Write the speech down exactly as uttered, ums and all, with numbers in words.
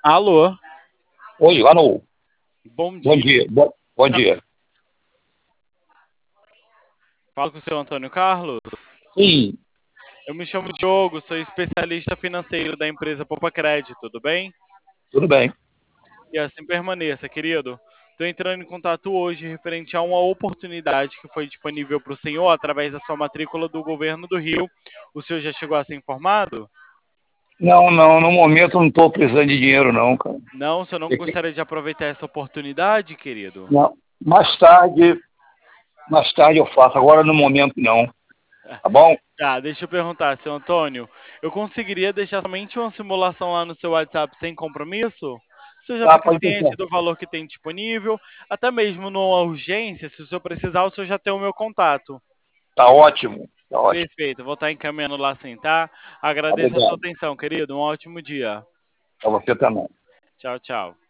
Alô, Oi, alô. bom Bom dia. dia. Bo- Bom dia. Fala com o seu Antônio Carlos. Sim, Eu me chamo Diogo, sou especialista financeiro da empresa Poupa Crédito, tudo bem? tudo bem. E assim permaneça, querido. Estou entrando em contato hoje referente a uma oportunidade que foi disponível para o senhor através da sua matrícula do governo do Rio. O senhor já chegou a ser informado? Não, não, no momento eu não estou precisando de dinheiro, não, cara. Não, o senhor não Eu que- gostaria de aproveitar essa oportunidade, querido? Não, mais tarde, mais tarde eu faço. Agora no momento não, tá bom? Tá, deixa eu perguntar, seu Antônio. Eu conseguiria deixar somente uma simulação lá no seu WhatsApp sem compromisso? O senhor já Tá, fica pode ciente deixar. do valor que tem disponível, até mesmo numa urgência, se o senhor precisar, o senhor já tem o meu contato. Tá ótimo, tá ótimo. Perfeito, vou estar encaminhando lá sim, tá? Agradeço a sua Obrigado. atenção, querido. Um ótimo dia. Pra você também. Tchau, tchau.